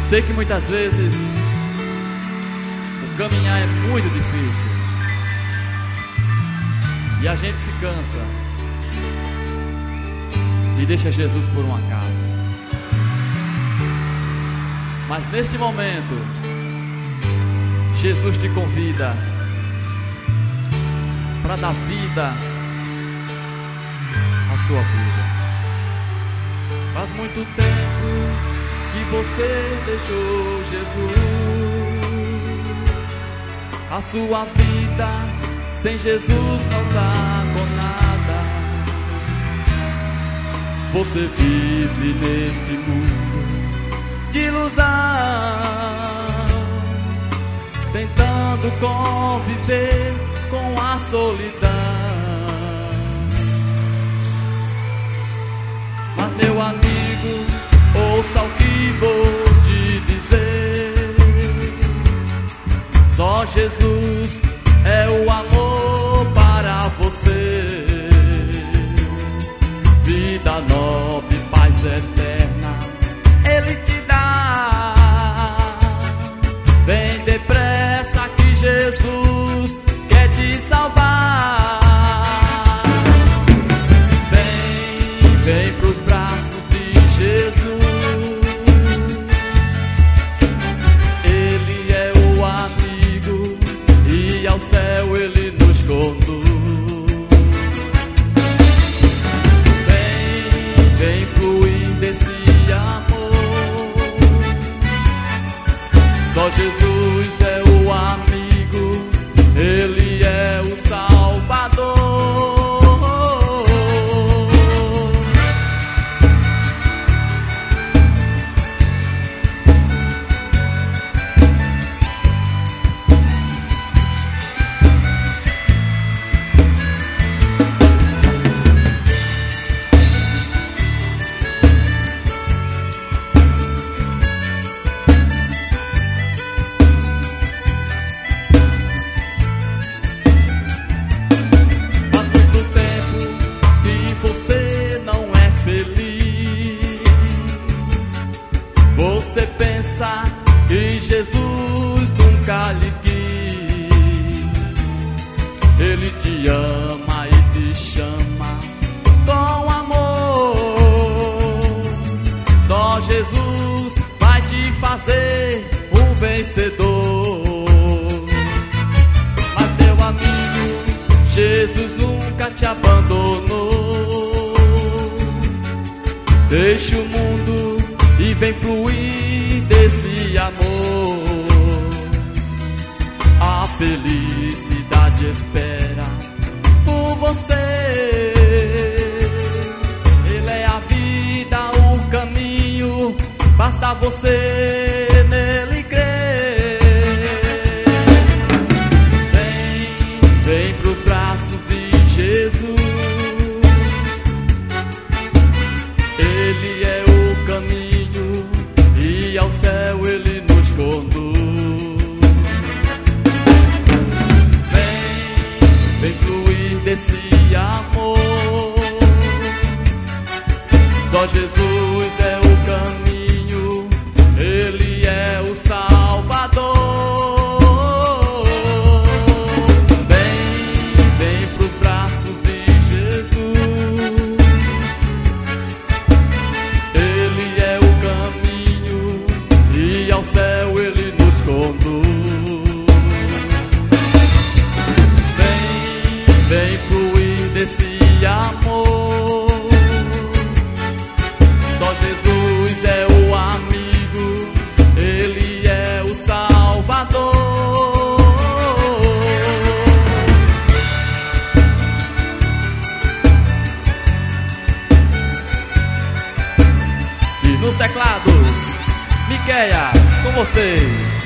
Sei que muitas vezes o caminhar é muito difícil e a gente se cansa e deixa Jesus por um acaso. Mas neste momento, Jesus te convida para dar vida à sua vida. Faz muito tempo que você deixou Jesus. A sua vida sem Jesus não tá com nada. Você vive neste mundo de ilusão, tentando conviver com a solidão. Mas meu amigo, ouça o que vou te dizer. Só Jesus é o amor para você. Vida nova e paz eterna Ele te dá. Vem depressa que Jesus quer te salvar. Vem pros braços de Jesus. Ele é o amigo e ao céu Ele nos conduz. Vem fluir desse amor. Só Jesus é o amigo, Ele é o Salvador. Você pensa que Jesus nunca lhe quis. Ele te ama e te chama com amor. Só Jesus vai te fazer um vencedor. Mas meu amigo, Jesus nunca te abandonou. Deixa o mundo e vem fluir desse amor. A felicidade espera por você. Ele é a vida, o caminho, basta você nele crer. Vem pros braços de Jesus. Ele é o caminho e ao céu Ele nos conduz. Vem fluir desse amor. Só Jesus é o caminho, Ele é o Salvador. Vem pros braços de Jesus. Ele é o caminho e ao céu Ele nos conduz. Vem fluir desse amor. Só Jesus é o amigo, Ele é o Salvador. E nos teclados, Miqueias, com vocês.